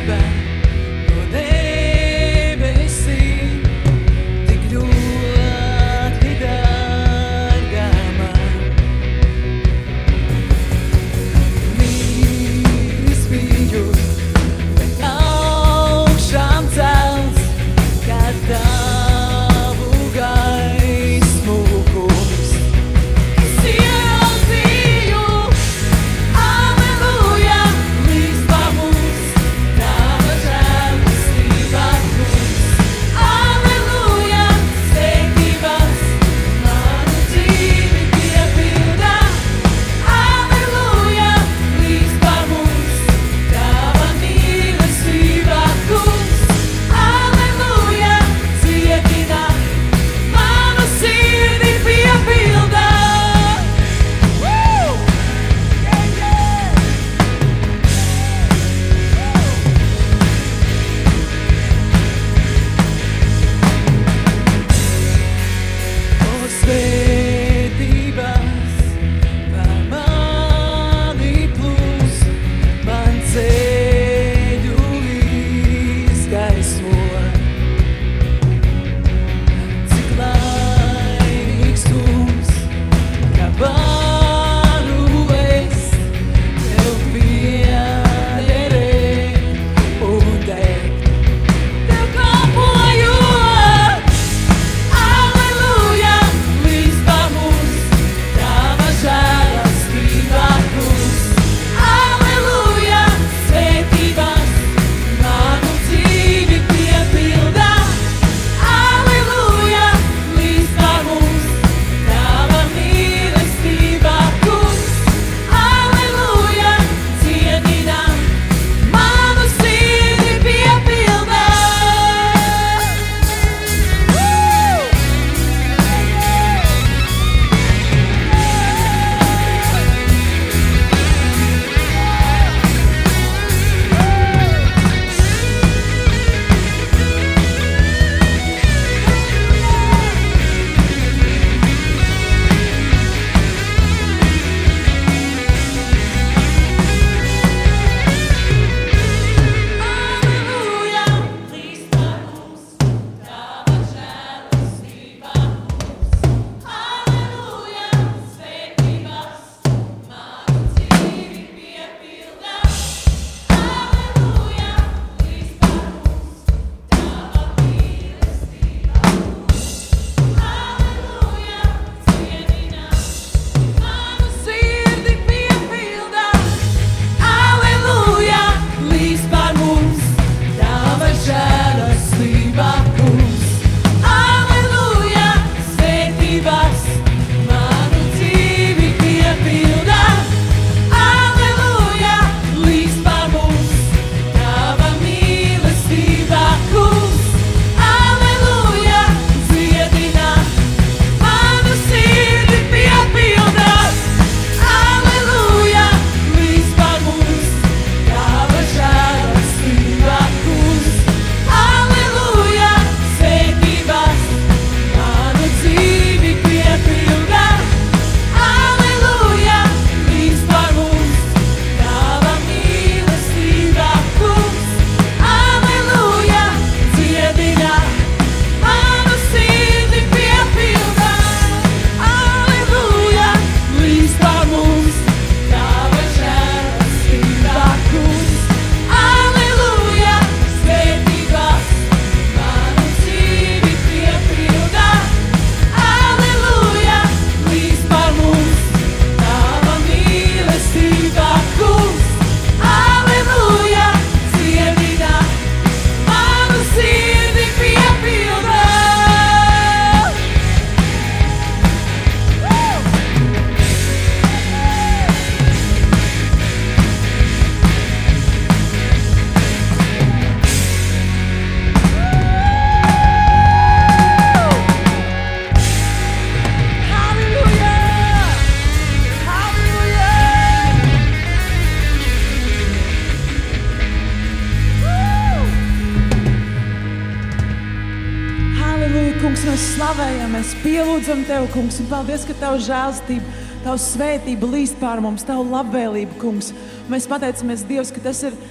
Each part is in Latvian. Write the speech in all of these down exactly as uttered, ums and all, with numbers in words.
Kungs, mēs slavējam, mēs pielūdzam Tev, Kungs, un paldies, ka Tavu žēlstību, Tavu svētību līst pār mums, Tavu labvēlību, Kungs. Mēs pateicamies, Dievs, ka tas ir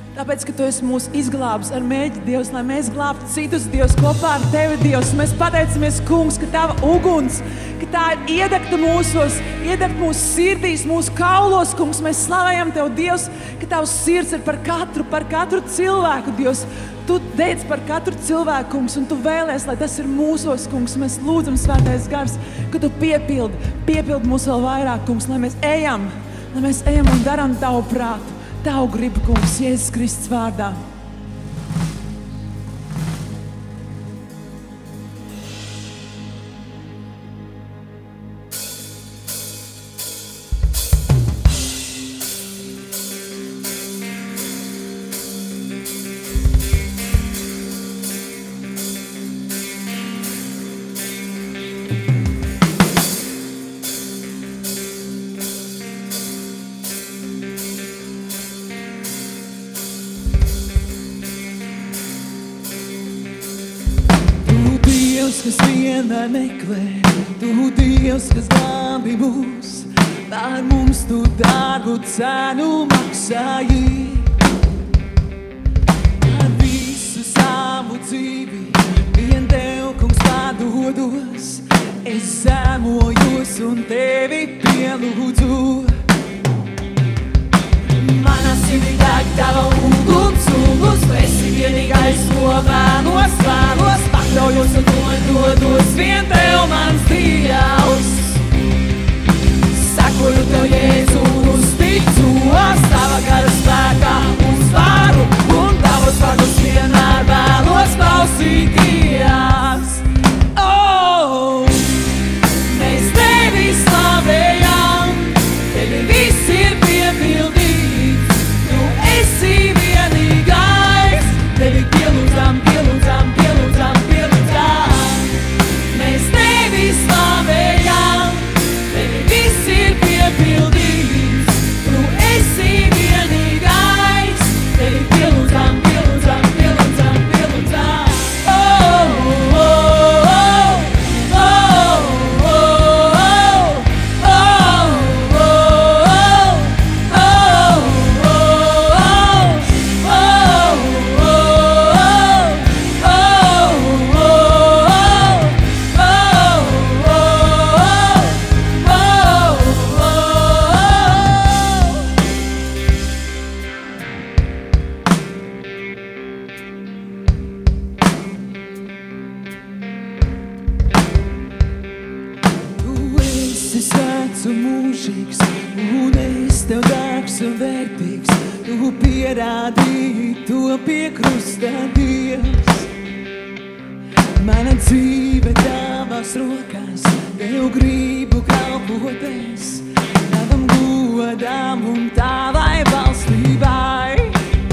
Tāpēc, ka Tu esi mūs izglābis ar mēģi, Dievs, lai mēs glābtu citus, Dievs, kopā ar Tevi, Dievs. Mēs pateicamies, Kungs, ka Tava uguns, ka tā ir iedegta mūsos, iedegta mūsu sirdīs, mūsu kaulos, Kungs. Mēs slavējam Tev, Dievs, ka Tavs sirds ir par katru, par katru cilvēku, Dievs. Tu dedz par katru cilvēku, Kungs, un Tu vēlies, lai tas ir mūsos, Kungs. Mēs lūdzam, Svētais Gars, ka Tu piepildi, piepildi mūs vēl vairāk, Kungs, lai mēs ejam, lai mēs ejam un darām Tavu prātu. Tavu gribu, Kungs, Jēzus Kristus vārdā. Kas vienmēr meklē, Tu Dievs, kas glābi mūs, par mums Tu dārgu cenu maksāji. Ar visu savu dzīvi, vien Tev, Kungs, padodos, es zemojos un Tevi pielūdzu. Manā sirdī deg Tava uguns, uguns, Tu esi vienīgais, ko vēlos, vēlos, pakļaujos un dodos vien Tev, mans Dievs. Sekoju Tev, Jēzu, uzticos, Tava gara spēkā uzvaru, un Tavos vārdus vienmēr vēlos klausīties. Oh, mēs Tevi slavējam, Tevi viss ir piepildīts, Tu esi vienīgais, Tevi pielūdzam, pielūdzam, pielūdzam, pielūdzam. Mēs Tevi slavējam, Tevi viss ir piepildīts, Tu esi vienīgais, Tevi pielūdzam, pielūdzam, pielūdzam, pielūdzam. Oh, oh, oh, oh, oh, oh, oh, Tu esi svēts un mūžīgs, un es Tev dārgs un vērtīgs. Tu pierādīji to pie krusta, Dievs. Mana dzīve Tavās rokās, Tev gribu kalpoties, Tavam godam un Tavai valstībai.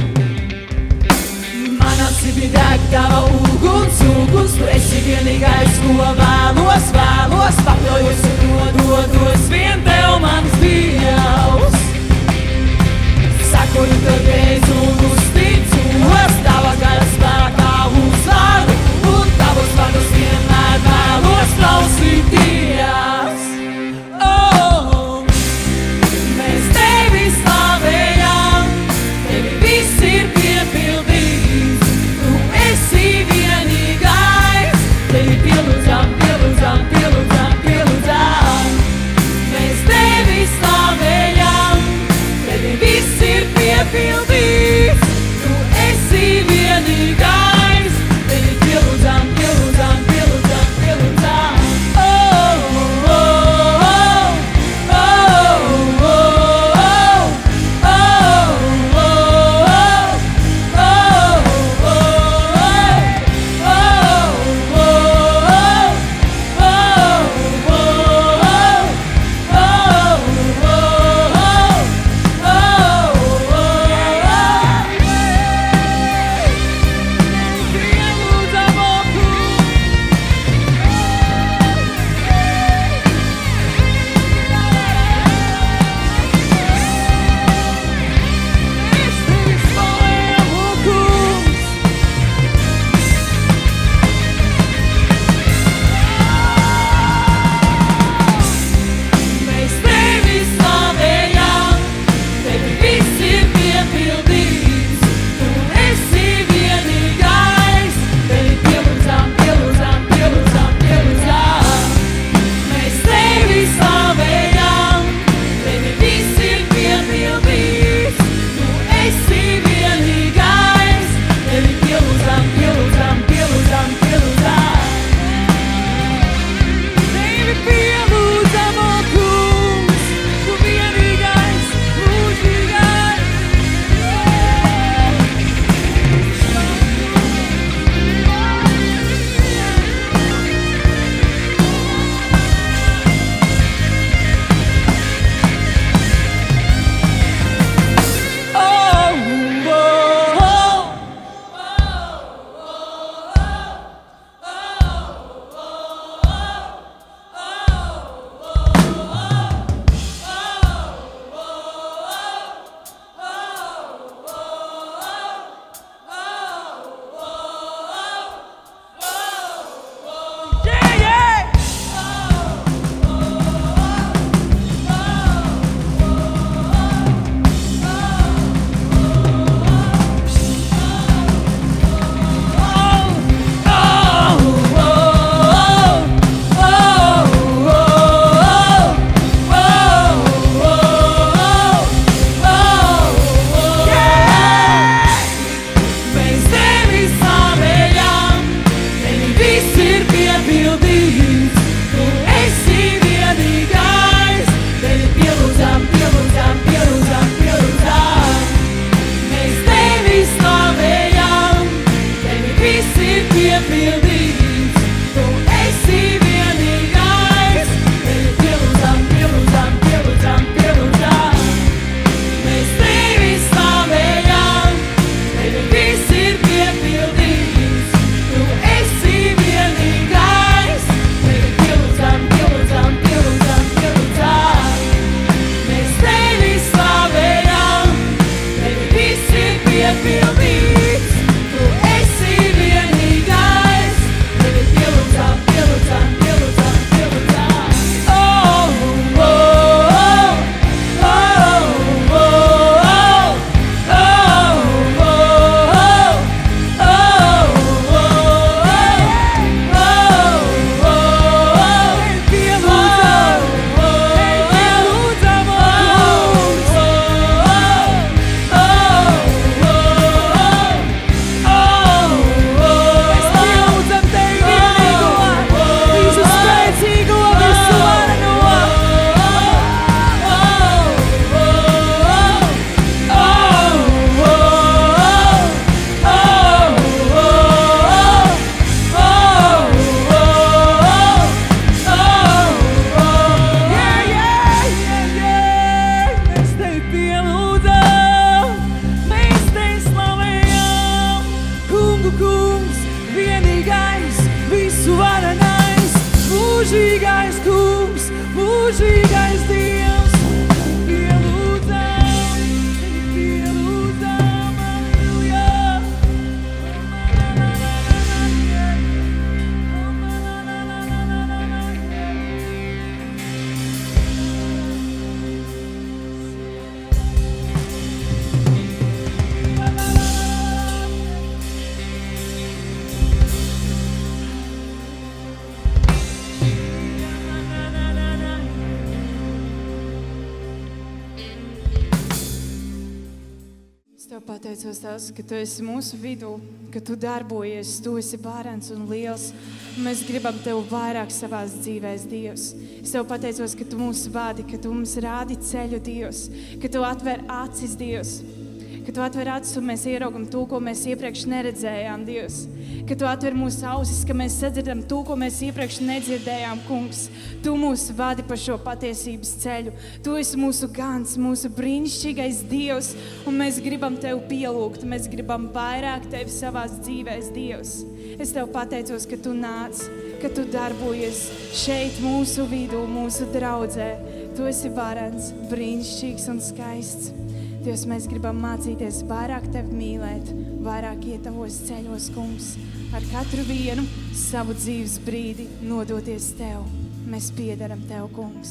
Manā sirdī deg Tava uguns, uguns, Tu esi vienīgais, ko vēlos, vēlos, pakļaujos un dodos vien Tev, mans Dievs. Sekoju Tev, Jēzu, uzticos, Tava gara spēkā uzvaru, un Tavos vārdus vienmēr vēlos klausīties. Oh, mēs Tevi slavējam, Tevi viss ir piepildīts, Tu esi vienīgais, Tevi pielūdzam, pielūdzam, pielūdzam, pielūdzam. Mēs Tevi slavējam, Tevi viss ir piepildīts, piepildīts, tu esi vienīgais. Tevi pielūdzam, pielūdzam, pielūdzam, pielūdzam. Mēs tevi slavējam, tevi viss ir piepildīts, tu esi vienīgais. Tevi pielūdzam, pielūdzam, pielūdzam, pielūdzam. Mēs tevi slavējam, tevi viss ir piepildīts, tu esi vienīgais. Tevi pielūdzam, pielūdzam, pielūdzam, pielūdzam. Oh, oh, oh, oh, oh, oh, oh, mūžīgais Dievs, pielūdzam, pielūdzam, alleluja. Tev pateicos tas, ka Tu esi mūsu vidū, ka Tu darbojies, Tu esi varens un liels. Mēs gribam Tev vairāk savās dzīvēs, Dievs. Es Tev pateicos, ka Tu mūs vadi, ka Tu mums rādi ceļu, Dievs, ka Tu atver acis, Dievs, ka Tu atver acis un mēs ieraugam to, ko mēs iepriekš neredzējām, Dievs, ka Tu atver mūsu ausis, ka mēs sadzirdam to, ko mēs iepriekš nedzirdējām, Kungs. Tu mūs vadi pa šo patiesības ceļu. Tu esi mūsu gans, mūsu brīnišķīgais Dievs, un mēs gribam Tev pielūgt, mēs gribam vairāk Tevi savās dzīvēs, Dievs. Es Tev pateicos, ka Tu nāc, ka Tu darbojies šeit mūsu vidū, mūsu draudzē. Tu esi varens, brīnišķīgs un skaists. Dievs, mēs gribam mācīties vairāk Tevi mīlēt, vairāk iet Tavos ceļos, Kungs. Ar katru vienu savu dzīves brīdi nodoties Tev. Mēs piederam Tev, Kungs.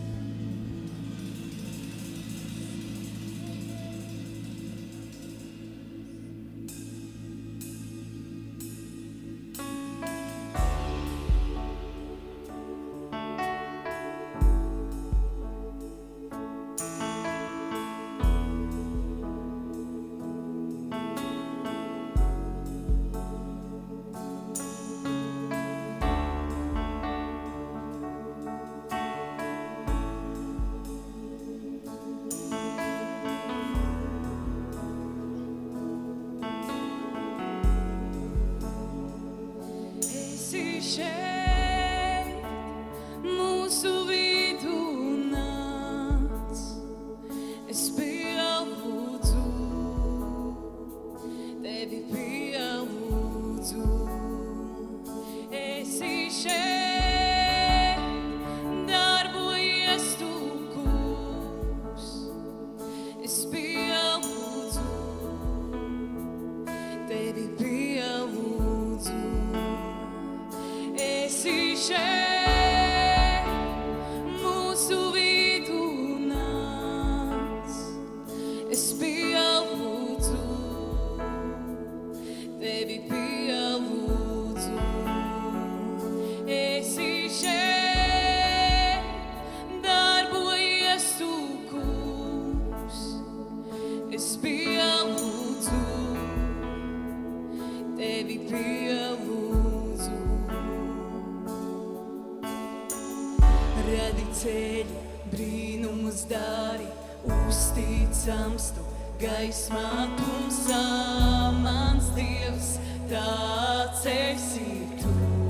ceļi, brīnumus dari, uzticams tu gaismā tumsā, mans Dievs, tāds esi tu.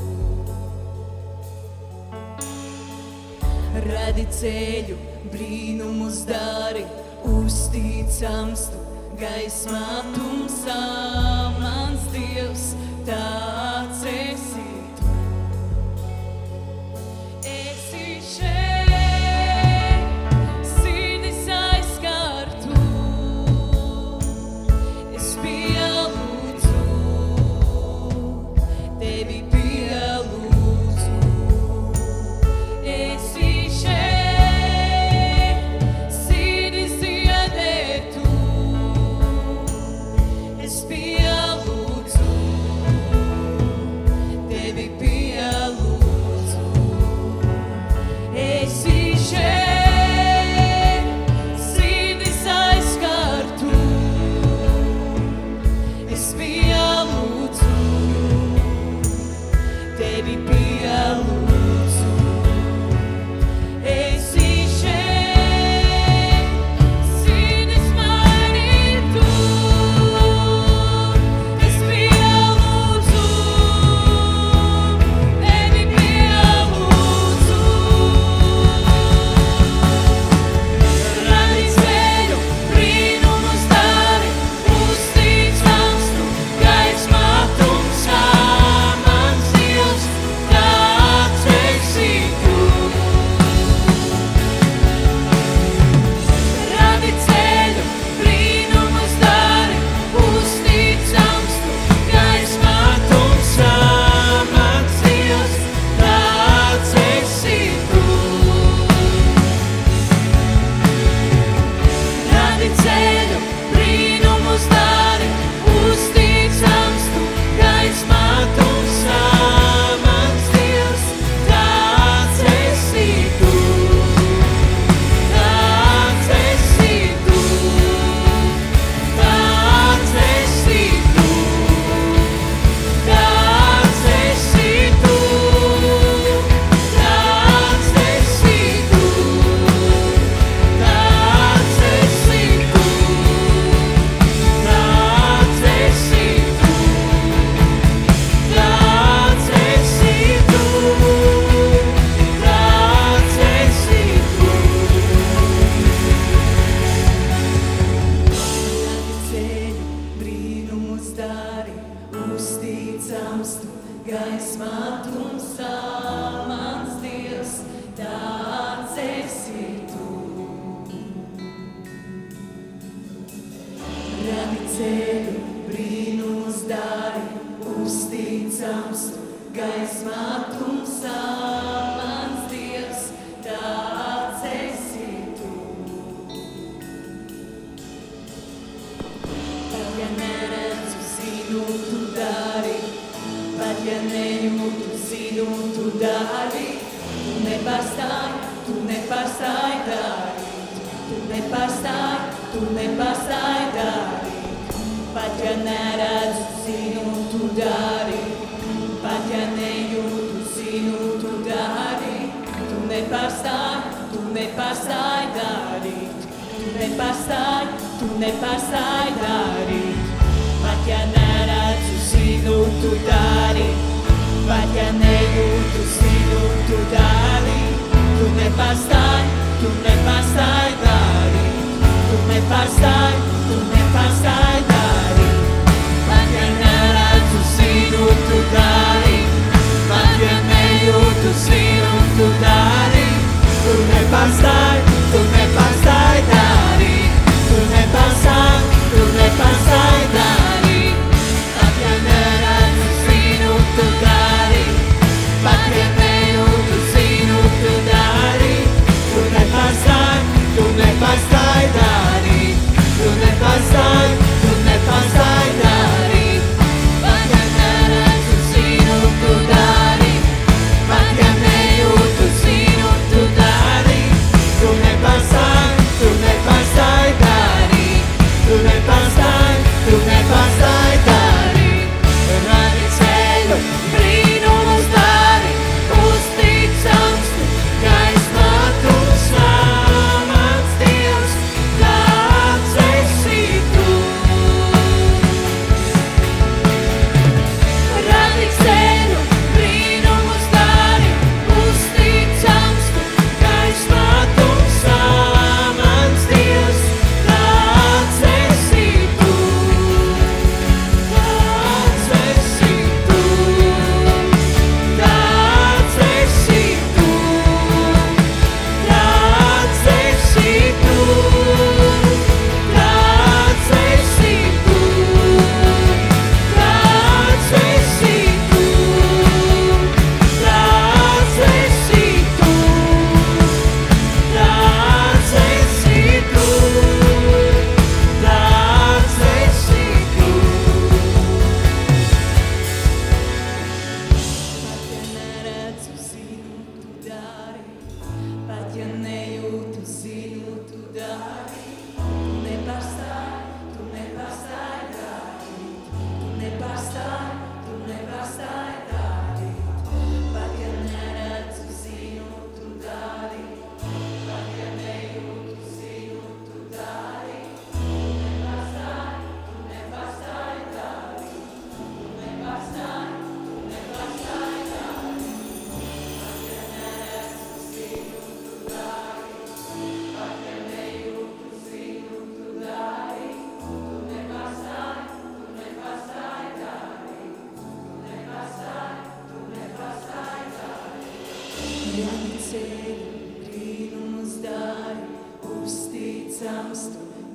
Radi ceļu, brīnumus dari, uzticams tu gaismā tumsā, mans Dievs, tāds esi tu. Esi šeit, sirdis aizskar tu, es pielūdzu, tevi pielūdzu. Esi šeit, sirdis iedē tu, es pielūdzu, tevi pielūdzu. Esi šeit, sirdis aizskar tu, es pielūdzu, tevi pielūdzu. Esi šeit, sirdis mani tu, es pielūdzu, tevi pielūdzu. Radi ceļu, brīnumus dari, uzticams tu gaismā tumsā, mans Dievs, tāds esi tu. Radi ceļu, brīnumus dari, uzticams tu gaismā tumsā, mans Dievs, tāds esi tu. Radi ceļu, brīnumus dari, uzticams tu gaismā tumsā, mans Dievs, tāds esi tu. Tāds esi tu, tāds esi tu, tāds esi tu, tāds esi tu, tāds esi tu, tāds esi tu, tāds esi tu, tāds esi tu. Radi ceļu, brīnumus dari, uzticams tu gaismā tumsā, mans Dievs, tāds esi tu. Radi ceļu, brīnumus dari, uzticams tu gaismā tumsā, mans Dievs, tāds esi tu. Pat ja neredzu, zinu, tu dari, pat ja nejūtu, zinu, tu dari, tu nepārstāji, tu nepārstāji darīt, tu nepārstāji, tu nepārstāji darīt. Pat ja neredzu, zinu, tu dari, pat ja nejūtu, zinu, tu dari, tu nepārstāji, tu nepārstāji darīt, tu nepārstāji, tu nepārstāji darīt. Pat ja neredzu, zinu, tu dari, pat ja nejūtu, zinu, tu dari, tu nepārstāji, tu nepārstāji darīt, tu nepārstāji, tu nepārstāji darīt. Pat ja neredzu, zinu, tu dari, pat ja nejūtu, zinu, tu dari, tu nepārstāji, tu nepārstāji darīt, tu nepārstāji, tu nepārstāji darīt. Pat ja neredzu, zinu, tu dari, pat ja nejūtu, zinu, tu dari, tu nepārstāji, tu nepārstāji darīt, tu nepārstāji, tu nepārstāji.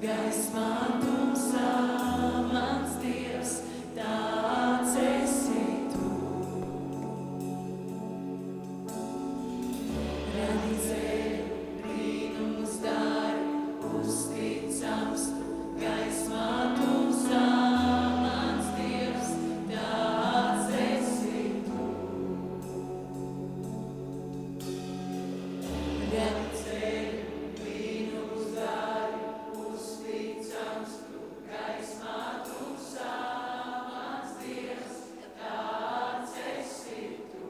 gaismā tumsā, mans Dievs, tāds esi tu. Radi ceļu, brīnumus dari, uzticams tu, gaismā tumsā, mans Dievs, tāds esi tu. Radi ceļu, brīnumus dari, uzticams tu, gaismā tumsā, mans Dievs, tāds esi tu.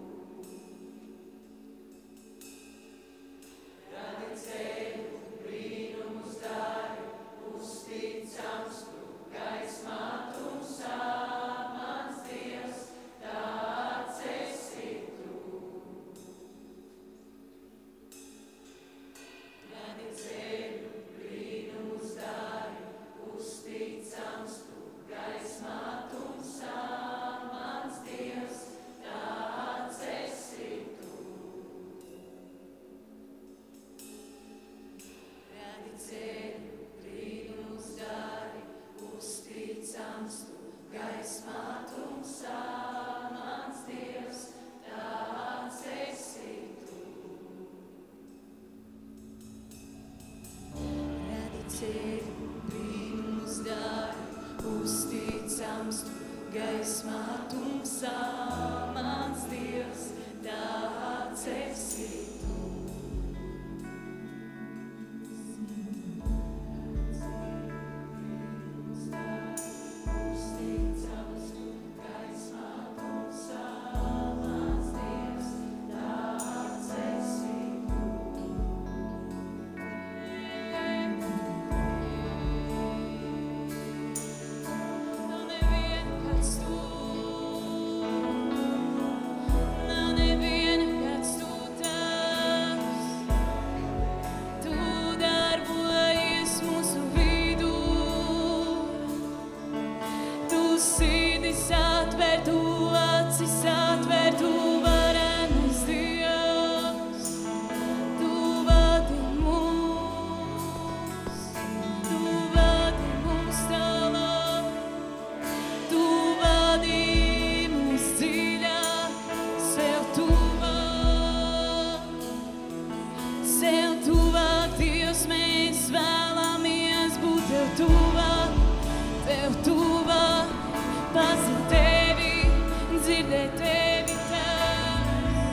Radi ceļu, brīnumus dari, uzticams tu, gaismā tumsā, mans Dievs, tāds esi tu. Radi ceļu, brīnumus dari, uzticams tu, gaismā tumsā, mans Dievs, tāds esi tu. Radi ceļu, brīnumus dari, uzticams tu, gaismā tumsā, mans Dievs, tāds esi tu. Radi ceļu, brīnumus dari, uzticams tu, gaismā tumsā, mans Dievs, tāds esi tu. Uzticams tu, gaismā tumsā, mans Dievs, tāds esi tu. Nav neviena kāds tu, nav neviena kāds tu tavs. Tu darbojies mūsu vidū, tu sirdis atver, tu acis atver, tu varenais Dievs. Tu vadi mūs, tu vadi mūs tālāk, tu vadi mūs dziļāk, sev tuvāk, sev tuvāk, Dievs, mēs vēlamies būt tev tuvāk, tev tuvāk, pazīt tevi, dzirdēt tevi tās.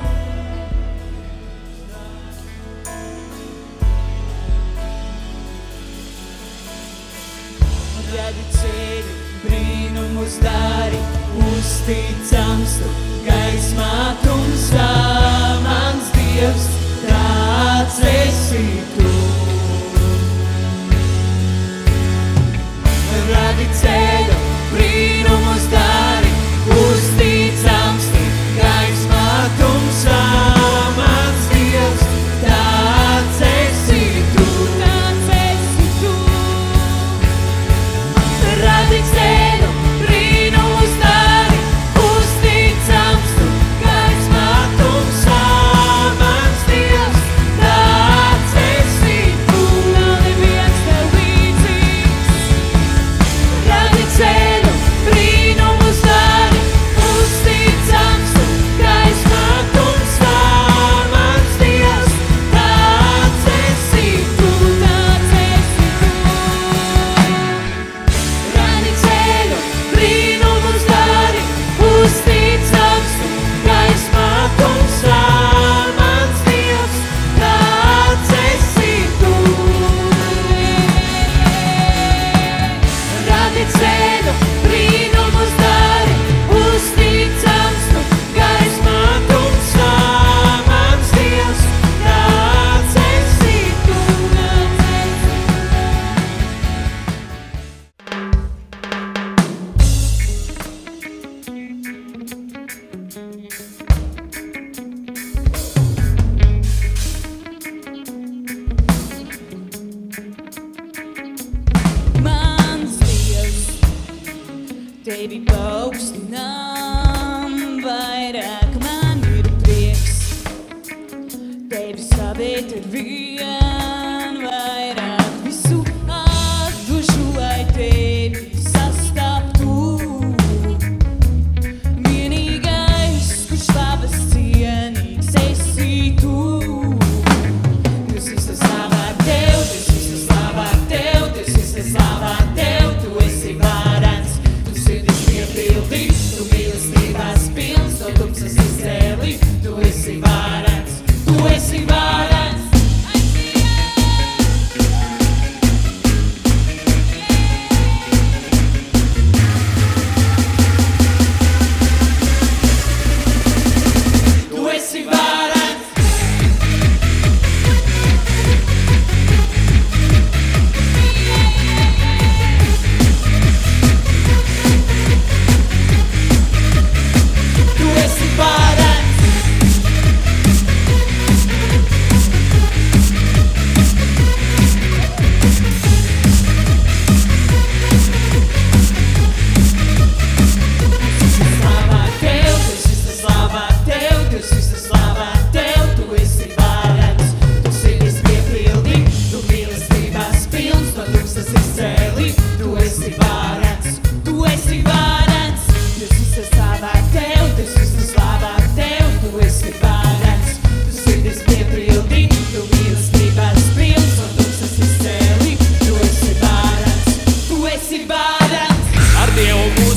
Radi ceļu, brīnumus dari, uzticams tu, gaismā tumsā, mans Dievs, tāds esi tu. Radi ceļu, brīnumus dari, uzticams tu, gaismā tumsā, mans Dievs, tāds esi tu. Tāds esi tu. Radi ceļu, brīnumus dari, uzticams tu, gaismā tumsā, mans Dievs, tāds esi tu. Nav neviens tev līdzīgs. Radi ceļu, brīnumus dari, uzticams tu, gaismā tumsā, mans Dievs, tāds esi tu. Tāds esi tu. Radi ceļu, brīnumus dari, uzticams tu, gaismā tumsā, mans Dievs, tāds esi tu. Radi ceļu, brīnumus dari, uzticams tu, gaismā tumsā, mans Dievs, tāds esi tu. Tāds esi Mans Dievs, tevi paaugstinām, vairāk man ir prieks. Tevi slavēt ar vien vairāk visu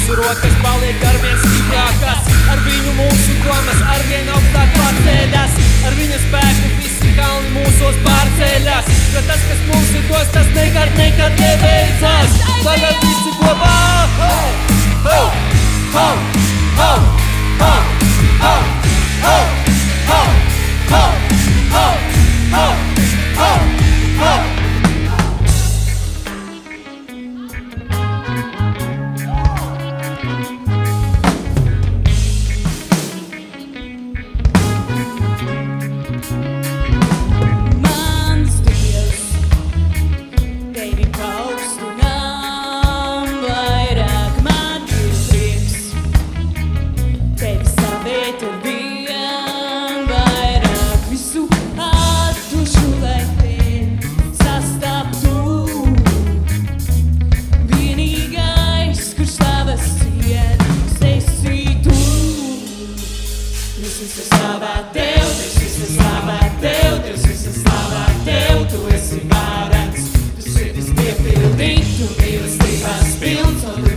mūsu rokas paliek arvien stiprākas, ar viņu mūsu domas arvien augstāk pārceļas, ar viņa spēku visi kalni mūsos pārceļas, jo tas, kas mums ir dos, tas nekad, nekad nebeidzas. Tagad visi kopā! Ho! Ho! Ho! Ho! Ho! Ho! Ho! Ho! Ho! Ho! Ho! Ho! Ho! Mans Dievs, tevi paaugstinām, vairāk man ir prieks, tevi slavēt ar vien, vairāk visu attušu, lai tevi sastaptu. Vienīgais, kurš tavas cietas esi tu. Dievs, visu slavēt tev, Dievs, visu slavēt tev, Dievs, visu slavēt tev, tu esi varens, tu sirdis piepildīt, tu mīlestības pilns, un